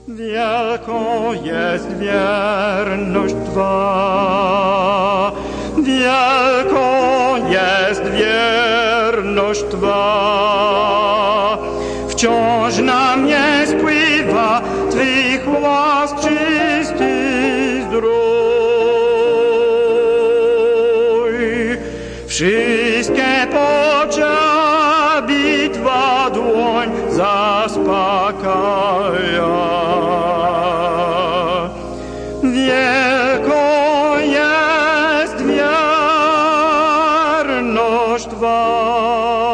Wielką jest wierność Twa, wielką jest wierność Twa. Wciąż na mnie spływa Twych łask czysty zdrój. Wszystkie potrzeby Twa dłoń zaspokaja. Wielką jest wierność Twa.